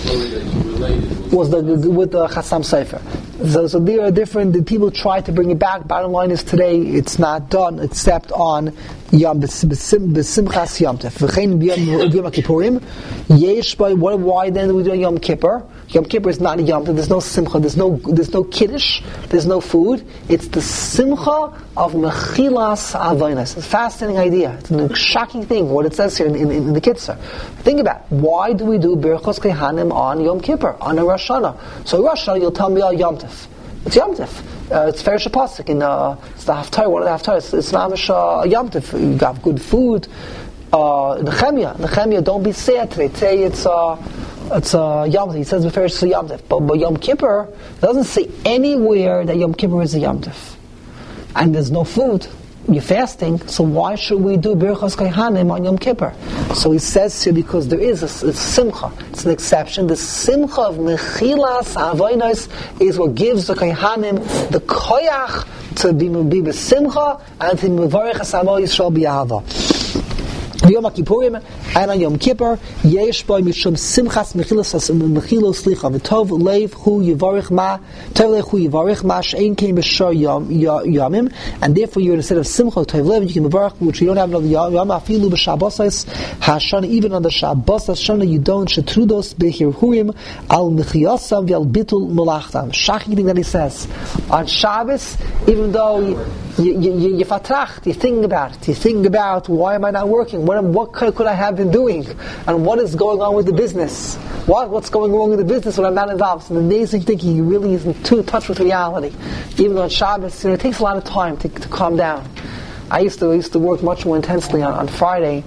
was the with the Chassam Sofer. So, so there are different. The people try to bring it back. Bottom line is today it's not done except on Yom B'Simchas Yom Tov. V'chein B'Yom Kippurim. Yesh by what? Why then do we do Yom Kippur? Yom Kippur is not a Yom Tov. There's no Simcha. There's no there's no Kiddush. There's no food. It's the Simcha of Mechilas Avonos. It's a fascinating idea. It's a shocking thing what it says here in, in, in the Kitzur. Think about it. Why do we do Birchos Kohanim on Yom Kippur, on a Rosh Hashanah? So Rosh Hashanah, you'll tell me, oh, Yom Tov. It's Yom Tov. Uh, it's Ferish Pasuk in uh, it's the Haftarah, one of the Haftarah. It's, it's Mamish uh, Yom Tov. You have good food. Uh, Nehemiah, Nehemiah, don't be sad today. Today it's uh, it's uh, Yom Tov. He says Ferish Yom Tov, but, but Yom Kippur doesn't say anywhere that Yom Kippur is a Yom Tov, and there's no food. You're fasting, so why should we do Birchos Kohanim on Yom Kippur? So he says here because there is a, a simcha. It's an exception. The simcha of Mechilas Avonos is what gives the Kohanim the koyach to be be b'simcha and to mevarich Amo Yisrael b'yahava. Yom Kippurim and on Yom Kippur, yesh by mishum simchas mechilos mechilos slicha v'tov leiv hu yivarich ma tov leiv hu yivarich ma she'ein came b'shar yom yomim, and therefore you're instead of simcha tov leiv you can mevarich which you don't have another yom afilu b'shabbos hashana, even on the Shabbos Hashana you don't shetrudos b'hirhurim al mechiyasav v'al bitul melachtam. Shocking thing that he says on Shabbos, even though you you you, you fatracht, you think about it, you think about why am I not working? What, what could, could I have been doing? And what is going on with the business? What What's going wrong with the business when I'm not involved? It's an amazing thing. He really is in too touch with reality. Even on Shabbos, you know, it takes a lot of time to, to calm down. I used to I used to work much more intensely on, on Friday,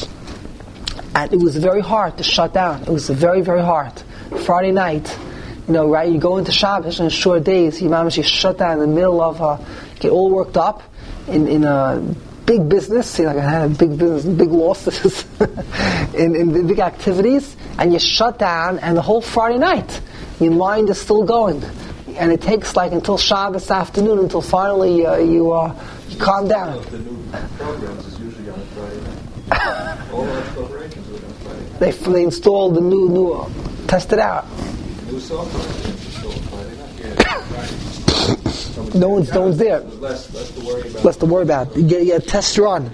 and it was very hard to shut down. It was very, very hard. Friday night, you know, right? You go into Shabbos and short days, you manage to shut down in the middle of, uh, get all worked up in, in a big business, see, like I had a big business, big losses in, in big activities, and you shut down, and the whole Friday night, your mind is still going, and it takes like until Shabbos afternoon until finally uh, you uh, you calm down. The new programs is usually on a Friday night. All our corporations are on Friday night. They they install the new new uh, test it out. New software is installed Friday night. Yeah, Friday. No one's no one's there. Less, less to worry about. Less to worry about. You get, you get a test run.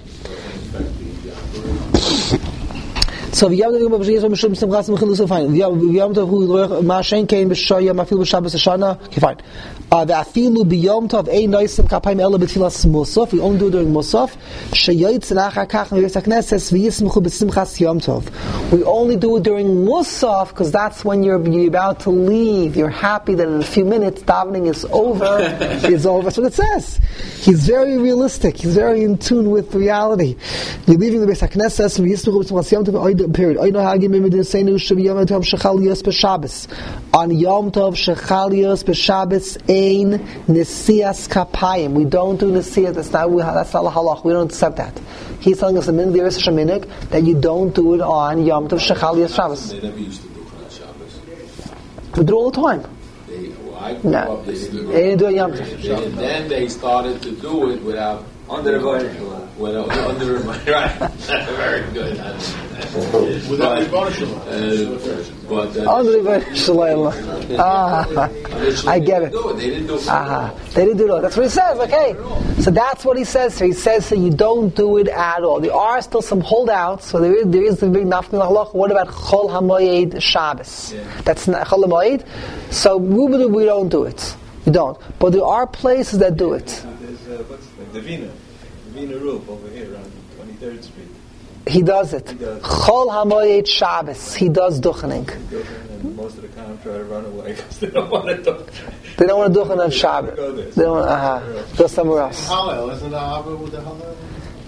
So v'yam tov yom b'shiyas v'mishum simchas v'chilus v'fine. V'yam tov hu yidroich ma'ashen kein b'shayam afilu b'shabbos hashana. Okay, fine. V'afilu b'yom tov ein noisim kapayim ela b'tfilas musaf. We only do it during musaf. Sheyotz nachar kach me'beis hakneses v'yismchu b'simchas yom tov. We only do it during musaf because that's when you're, you're about to leave. You're happy that in a few minutes davening is over. It's over. That's what it says. He's very realistic. He's very in tune with reality. You're leaving the beis hakneses v'yismchu b'simchas yom tov. Period. I know how you remember the saying should be Yom Tov Shechalios b'Shabbos. On Yom Tov Shechalios b'Shabbos ein Nesias Kapayim. We don't do Nesias. That's not that's not halach. We don't accept that. He's telling us a minute there is a minhag that you don't do it on Yom Tov Shechalios Shabbos. They never used to do it on Shabbos. We do it all the time. They, well, I grew No, up, they didn't do they didn't do it it. Yom Tov. And then they started to do it without Under the Vayishla. without under my right. Very good. Without the but, Vayishla. uh, but uh, Under the Vayishla. Ah, I get it. They didn't do it. They didn't do it. Uh-huh. They didn't do it. That's what he says. Okay, so that's what he says here. He says that you don't do it at all. There are still some holdouts. So there is there is the big nafkin halach. What about Chol Hamoed Shabbos? Yeah. That's not Chol Hamoed. So we we don't do it. We don't. But there are places that do it. There's uh, what's the Vina, the Vina roof over here on twenty-third Street. He does it. He does. Chol Hamoed Shabbos. He does duchening. And most of the time try to run away because they don't want to do. They don't want to duchen on Shabbos. Go there. They don't. Uh huh. Go somewhere else. Hallel, isn't that Abba with the Hallel?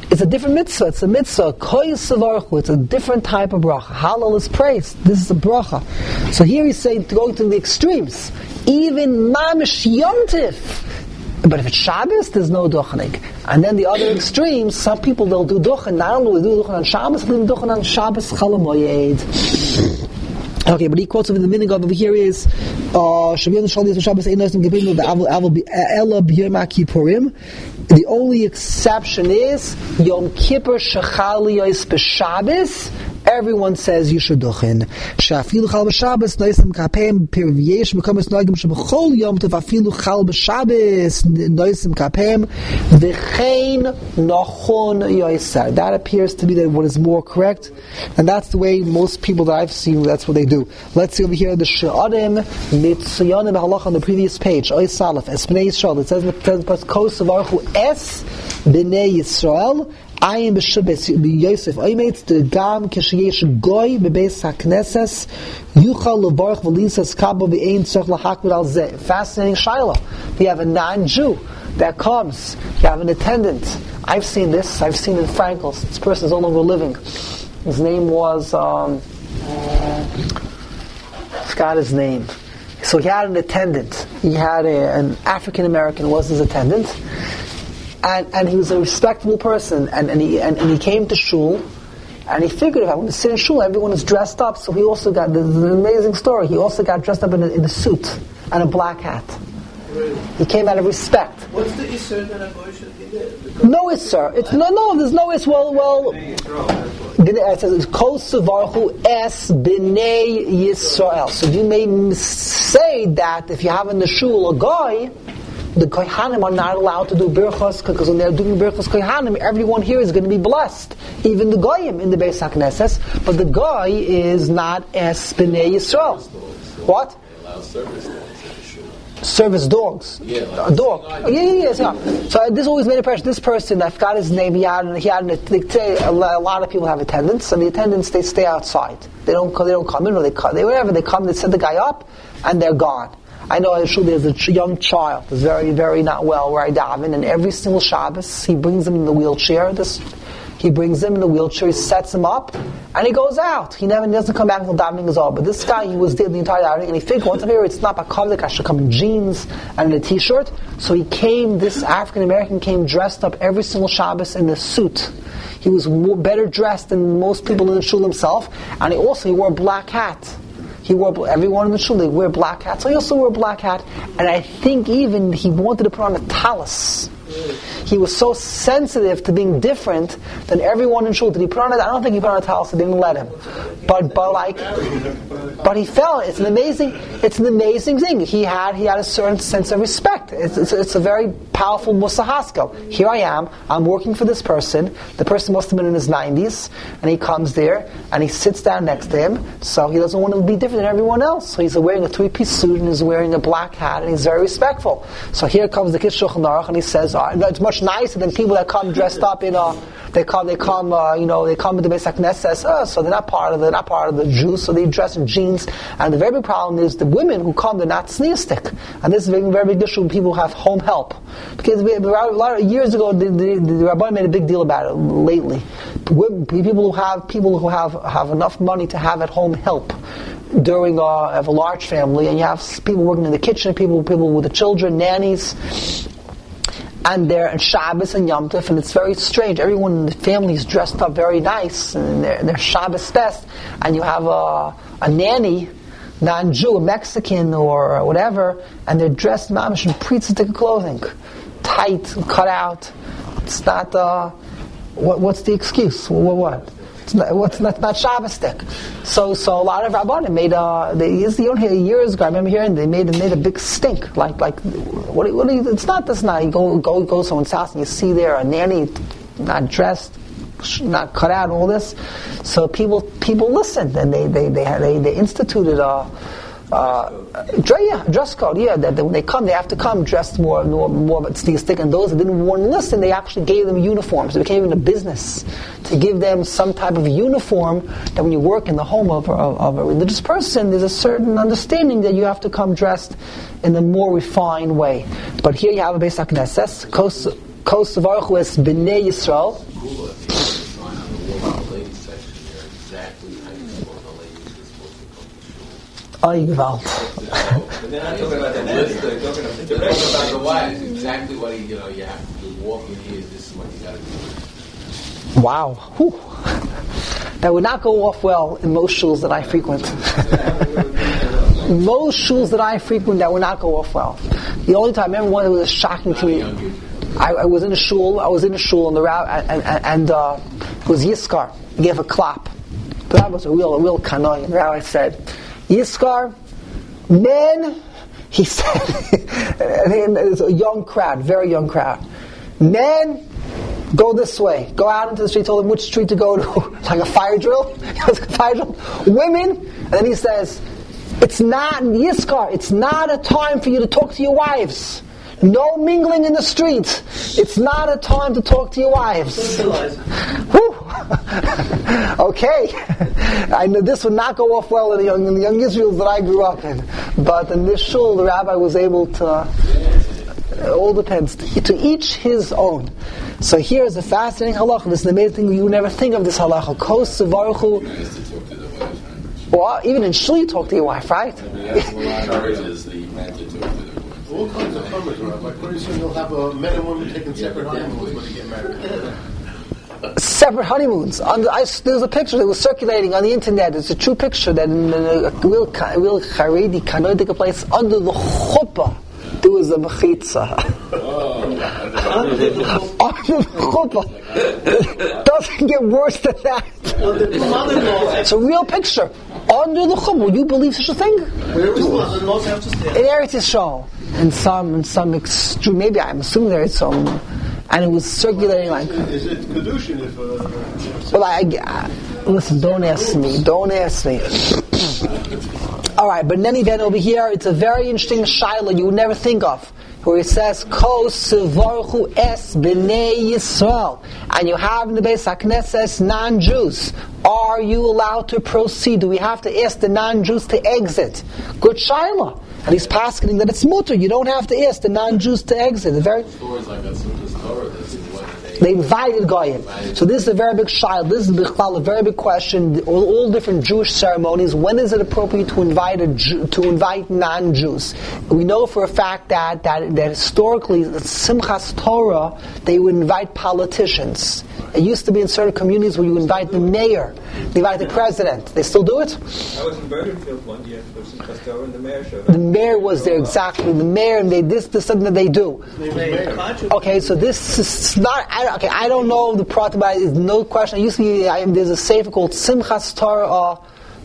It's a different mitzvah. It's a mitzvah. Koyes Savarchu. It's a different type of bracha. Halal is praise. This is a bracha. So here he's saying to go to the extremes. Even mamish yontif. But if it's Shabbos, there's no duchening. And then the other extremes, some people they'll do duchen. Not only will they do duchen on Shabbos, they'll do duchen on Shabbos Chalamoyed. Okay, but he quotes over the meaning of over here is Shabbos Shabbos Ein Nosim Gepim Ela B'Yom Kippurim. The only exception is Yom Kippur Shechali Yos B'Shabbos. Everyone says you should duchen. Shafilu Chal B'Shabbos Nosim Kapem Pirvyesh Mekamis Noigim Shebechol Yom Tov Afilu Chal B'Shabbos Nosim Kapem V'chein Nachon Yoser. That appears to be what is more correct, and that's the way most people that I've seen. That's what they do. Let's see over here the She'adim Mitzuyanim Halacha on the previous page. Oy Salaf Es Bnei Yisrael. It says it says Kos Savarchu Es Bnei Yisrael. Ayin b'Shabbos Yosef Oymetz the Gam Kishayesh Goy beBeis HaKnesses Yuchal Levarach V'Lisas Kabo V'Ein Tzarich L'Hakbid Al Zeh. Fascinating Shaila. You have a non-Jew that comes. You have an attendant. I've seen this. I've seen it in Frankel's. This person is no longer living. His name was um, I forgot his name. So he had an attendant. He had a, an African American was his attendant. And, and he was a respectable person, and, and he and, and he came to shul, and he figured if I want to sit in shul, everyone is dressed up. So he also got this is an amazing story. He also got dressed up in a, in a suit and a black hat. Really? He came out of respect. What's the issur that a boy should be there? No issur. It's no, no. There's no issur. Well, well. It says Kol Savarchu Es B'nei Yisrael. So you may say that if you have in the shul a guy, the Kohanim are not allowed to do birchos, because when they're doing birchos Kohanim, everyone here is going to be blessed. Even the Goyim in the Beis HaKnesses, but the Goy is not Es B'nei Yisrael. What? They allow service dogs in the shul. Service dogs? Yeah. Like a dog. Yeah, yeah, yeah, yeah. So this always made an impression. This person, I forgot his name, he had, he had a lot of people have attendants, and the attendants, they stay outside. They don't, they don't come in, or they come, they, whatever, they come, they set the guy up, and they're gone. I know in shul there's a ch- young child who's very, very not well where I daven, and every single Shabbos he brings him in the wheelchair. This, he brings him in the wheelchair, he sets him up, and he goes out. He never he doesn't come back until davening is over. But this guy, he was there the entire davening, and he figured once I'm here, it's not bakavlik, I should come in jeans and in a t-shirt. So he came. This African American came dressed up every single Shabbos in a suit. He was more, better dressed than most people in the shul himself, and he also he wore a black hat. He wore, everyone in the shul, they wear black hats. So he also wore a black hat. And I think even he wanted to put on a tallis. He was so sensitive to being different than everyone in shul. Did he put on it? I don't think he put on a tallis. They didn't let him. But, but like, but he felt it. It's an amazing, it's an amazing thing. He had, he had a certain sense of respect. It's, it's, it's a very powerful Musa Haskel. Here I am. I'm working for this person. The person must have been in his nineties, and he comes there and he sits down next to him. So he doesn't want to be different than everyone else. So he's wearing a three-piece suit and he's wearing a black hat and he's very respectful. So here comes the Kish Shulchan Aruch, and he says, oh, it's much nicer than people that come dressed up in a. They come, they come, uh, you know, they come to the Beis HaKnesses, oh, so they're not part of the, not part of the Jews, so they dress in jeans. And the very big problem is the women who come, they're not sneerstic. And this is a very, very big issue when people who have home help. Because we, a lot of years ago, the, the, the Rabbi made a big deal about it lately. People who have, people who have, have enough money to have at home help during a, have a large family, and you have people working in the kitchen, people, people with the children, nannies, and they're in Shabbos and Yom Tov, and it's very strange. Everyone in the family is dressed up very nice, and they're, they're Shabbos best, and you have a, a nanny, non-Jew, a Mexican or whatever, and they're dressed mamish in priestly clothing, tight, cut out. It's not, uh, what, what's the excuse? What? what? It's not, what's not, not Shabbos-tic. So, so a lot of Rabbanim made a. They used to hear years ago. I remember hearing they made made a big stink. Like, like, what? What? You, it's not this. Not you go go go to someone's house and you see there a nanny, not dressed, not cut out, all this. So people people listened, and they they they they, they instituted a. Uh, yeah, dress code. Yeah, that, that when they come, they have to come dressed more, more, more stick. And those that didn't want to listen, they actually gave them uniforms. It became even a business to give them some type of uniform. That when you work in the home of, of, of a religious person, there's a certain understanding that you have to come dressed in a more refined way. But here you have a Beis HaKnesses, Kos Kos Varchu es B'nei Yisrael. Cool. Sign on the wall on the ladies section there exactly how you suppose the ladies are supposed to come to shul. Oh, Gewalt. But they're not talking about the list, they're talking about the They're talking about direction. the wives, exactly what you know. You have to walk in here. This is what you got to do. Wow. Whew. That would not go off well in most shuls that I frequent. Most shuls that I frequent, that would not go off well. The only time, I remember one that was shocking to me. I, I was in a shul. I was in a shul, and the rabbi and, and, and uh, it was Yiskar. He gave a clap. The rabbi was a real, a real kanoi. And the rabbi said, "Yiskar, men," he said. And it was a young crowd, very young crowd. Men, go this way. Go out into the street. Told him which street to go to, like a fire drill. It was a fire drill. Women, and then he says, "It's not Yiskar. It's not a time for you to talk to your wives. No mingling in the street. It's not a time to talk to your wives." Whew. Okay. I know this would not go off well in the young, in the young Israels that I grew up in. But in this shul, the rabbi was able to, it all depends, to, to each his own. So here is a fascinating halacha. This is an amazing thing. You would never think of this halacha. Kos Varuchu. Well, even in shul you talk to your wife, right? All kinds of farmers, like pretty soon you'll have uh, men and women taking separate honeymoons when they get married. Separate honeymoons. On the, I, there's a picture that was circulating on the internet. It's a true picture that in a real, real Haredi Kanoidik place under the chuppah there was a mechitza. Under the chuppah. Doesn't get worse than that. It's a real picture. Under the chuppah. Would you believe such a thing? Where was mother-in-law's house? In Eretz Yisrael. In some, in some extreme, maybe I'm assuming there is some, and it was circulating like. Is it kedushin if? Uh, well, I, I listen. Don't ask me. Don't ask me. All right, but in any event, over here, it's a very interesting shaila you would never think of, where it says Kos Varchu es B'nei Yisrael, and you have in the Beis HaKnesses non-Jews. Are you allowed to proceed? Do we have to ask the non-Jews to exit? Good shaila. And he's paskening that it's mutter. You don't have to ask the non-Jews to exit. The very they invited Goyim. So this is a very big shaila. This is a very big question. All, all different Jewish ceremonies. When is it appropriate to invite a Jew, to invite non-Jews? We know for a fact that that, that historically, Simchas Torah, they would invite politicians. It used to be in certain communities where you invite the mayor, they invite the president. They still do it? I was in Bergenfield one year for Simchas Torah and the mayor showed up. The mayor was there, exactly. The mayor, and they this, this, something that they do. Okay, so this is not. I, okay, I don't know the product, but it's no question. It used to be. I, there's a sefer called Simchas Torah. Uh,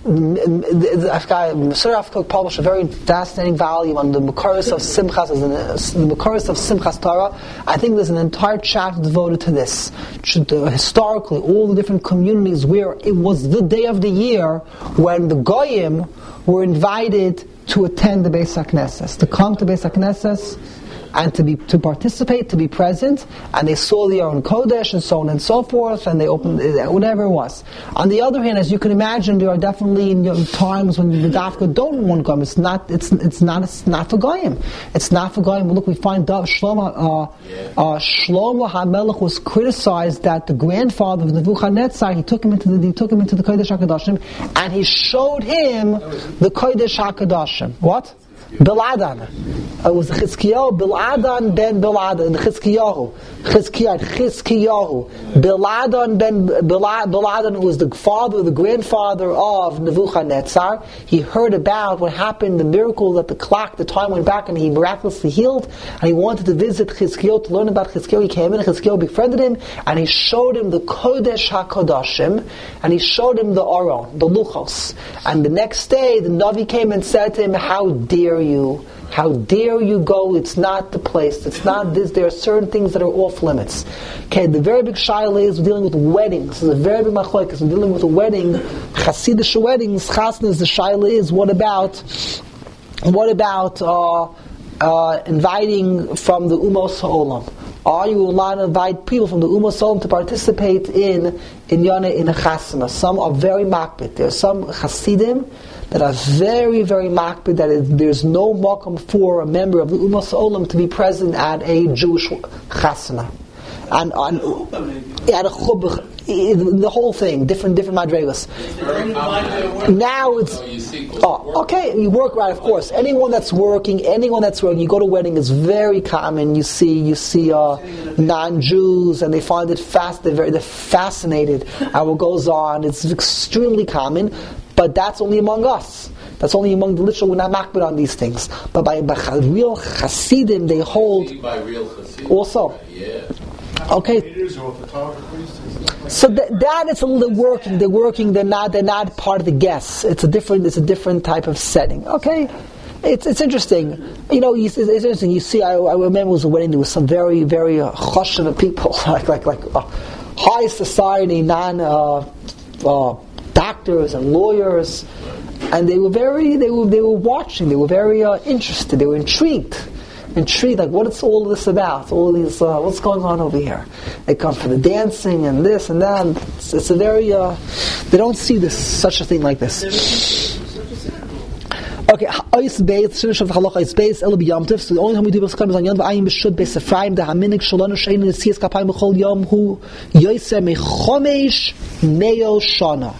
I've got Mister Afkok published a very fascinating volume on the Makaris of Simchas, the Makaris of Simchas Torah. I think there's an entire chapter devoted to this. Historically, all the different communities where it was the day of the year when the Goyim were invited to attend the Beis HaKnesses, to come to Beis HaKnesses and to be to participate, to be present, and they saw the Aron Kodesh and so on and so forth, and they opened whatever it was. On the other hand, as you can imagine, there are definitely in times when the Dafka don't want Goyim. It's not. It's it's not. It's not for Goyim. It's not for Goyim. Look, we find Shlomo uh, uh, Shlomo HaMelech was criticized that the grandfather of Nebuchadnezzar, he took him into the he took him into the Kodesh HaKadoshim, and he showed him the Kodesh HaKadoshim. What? Biladan. It was Chizkiyahu, Biladan ben Biladan, Chizkiyahu. Chizkiyahu, Chizkiyahu. Biladan ben Biladan, who was the father, the grandfather of Nebuchadnezzar. He heard about what happened, the miracle that the clock, the time went back and he miraculously healed, and he wanted to visit Chizkiyahu to learn about Chizkiyahu. He came in, and Chizkiyahu befriended him, and he showed him the Kodesh HaKadoshim, and he showed him the Aron, the Luchos. And the next day, the Navi came and said to him, "How dare you? How dare you go? It's not the place. It's not this. There are certain things that are off limits." Okay, the very big shaila is we're dealing with weddings. This is a very big machlokes. We're dealing with a wedding, Hasidic weddings. Chasnas. The shaila is what about? What about uh, uh, inviting from the Umos Ha'olam? Are you allowed to invite people from the Umos Ha'olam to participate in in Yana in a chasna? Some are very makbid. There are some Hasidim that are very, very makbid, that it, there's no makom for a member of the Umos Ha'olam to be present at a Jewish chasana. and on at a chubach, the whole thing, different different madregas. Now it's oh, okay. You work right, of course. Anyone that's working, anyone that's working, you go to a wedding. It's very common. You see, you see uh, non-Jews, and they find it fast. They're very, they're fascinated at what goes on. It's extremely common, but that's only among us. That's only among the literal. We're not makbid on these things. But by, by real Hasidim, they hold. By real Hasidim. Also. Yeah. Okay. So that, that is a little working. They're working. They're not. They're not part of the guests. It's a different. It's a different type of setting. Okay. It's it's interesting. You know, it's, it's interesting. You see, I, I remember it was a wedding. There was some very very uh, chashuv people, like like like uh, high society, non uh, uh, doctors and lawyers. And they were very, they were, they were watching. They were very uh, interested. They were intrigued, intrigued. Like, what is all this about? All these, uh, what's going on over here? They come for the dancing and this and that. And it's, it's a very, uh, they don't see this such a thing like this. Okay, Ois Beis, finish of the halacha is Beis Ela B'Yom Tov. So the only time we do this is on Yom V'ayim B'Shud Beis Ephraim. The Haminik Shalonu Sheinu Nesias Kapayim B'Chol Yom Hu Yoser Mechomesh Meo Shana.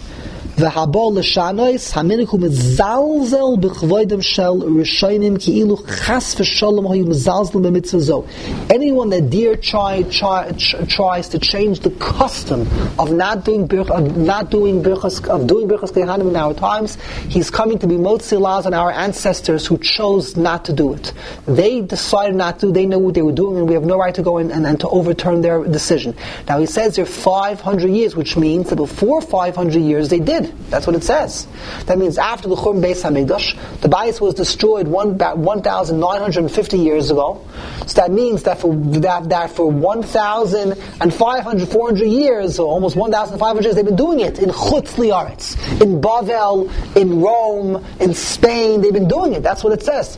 והבא לשענויס, המניק הוא מזלזל בכבודם של ראשונים, כאילו חס ושלום היו מזלזלים במצווה זו. Anyone that dare try, try, tries to change the custom of not doing of not doing birchas, of doing birchas kehanim in our times, he's coming to be motzi laws on our ancestors who chose not to do it. They decided not to, they know what they were doing, and we have no right to go in and, and to overturn their decision. Now he says they're five hundred years, which means that before five hundred years they did. That's what it says. That means after the Churban Beis Hamikdash, the Bayis was destroyed one one thousand nine hundred and fifty years ago. So that means that for that, that for one thousand and five hundred, four hundred years, or almost one thousand five hundred years, they've been doing it in Chutz Li'aretz, in Bavel, in Rome, in Spain. They've been doing it. That's what it says.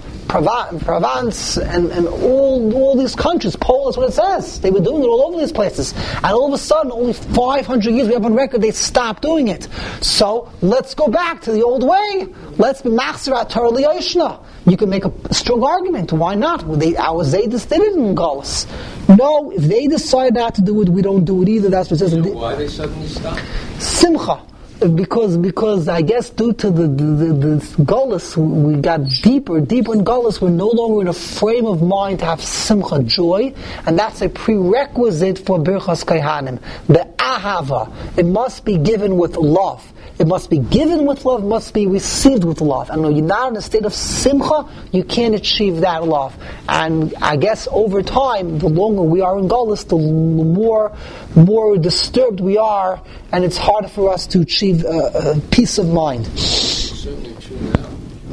Provence and, and all all these countries, Poland, is what it says. They were doing it all over these places. And all of a sudden, only five hundred years we have on record, they stopped doing it. So, let's go back to the old way. Let's be machzirat Torah li'oshna. You can make a strong argument. Why not? Well, they, our Zaydis did it in Galus. No, if they decide not to do it, we don't do it either. That's what it says. You know why they suddenly stopped? Simcha. Because, because I guess due to the, the, the, the Golus, we got deeper, deeper in Golus. We're no longer in a frame of mind to have simcha, joy, and that's a prerequisite for Birchas Kehanim. The ahava, it must be given with love. It must be given with love, must be received with love. And when you're not in a state of simcha, you can't achieve that love. And I guess over time, the longer we are in Golus, the more, more disturbed we are, and it's harder for us to achieve uh, a peace of mind. Certainly true now.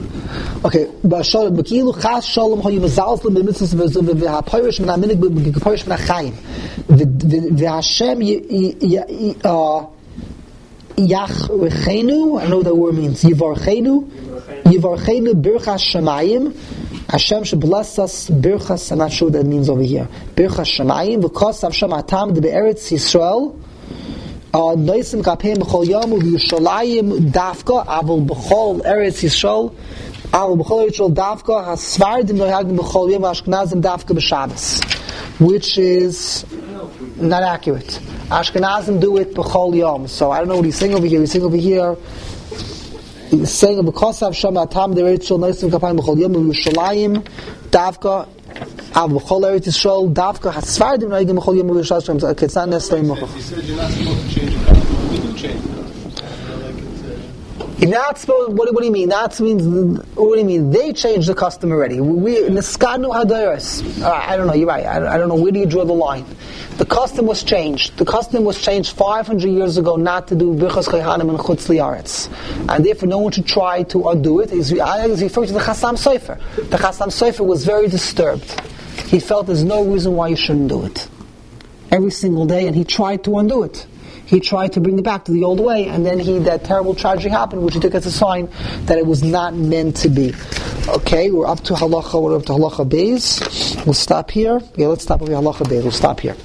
Okay, בכאילו חס שלום היו מזלזלים במצוות והפורש מן המנהג בפורש מן החיים. והשם Yachrechenu, I know what that word means. Yivarchenu, Yivarchenu Birchas Shamayim. Hashem should bless us. Birchas, I'm not sure what that means over here. Birchas Shamayim. V'kos Hashem Atam de Be'eretz Yisrael. Noisim Kapeim B'chol Yom V'Yushalayim Dafka Avol B'chol Eretz Yisrael Avol B'chol Eretz Yisrael Dafka Hasvardim Noyagim B'chol Yom Ashkenazim Dafka B'Shabbos, which is not accurate. Ashkenazim do it b'chol yom. So I don't know what he's saying over here. He's saying over here, he's saying because of Shem Atam the Eretz Yisrael Noisim Kapayim b'chol yom Yerushalayim Davka Av b'chol Eretz Yisrael Davka Hasvardim Noigim b'chol yom Yerushalayim. Okay, it's not necessarily mochach. He said you're not supposed to change it. We do change it. You're not supposed. What, what do you mean? That means. What do you mean? They changed the custom already. We neskanu hadaris. I don't know. You're right. I, I don't know. Where do you draw the line? The custom was changed. The custom was changed five hundred years ago not to do birchas kehanim and chutz li'aretz, and therefore no one should try to undo it. He's referring to the Chassam Sofer. The Chassam Sofer was very disturbed. He felt there's no reason why you shouldn't do it. Every single day, and he tried to undo it. He tried to bring it back to the old way, and then he that terrible tragedy happened, which he took as a sign that it was not meant to be. Okay, we're up to halacha. We're up to halacha beis. We'll stop here. Yeah, let's stop with halacha beis. We'll stop here.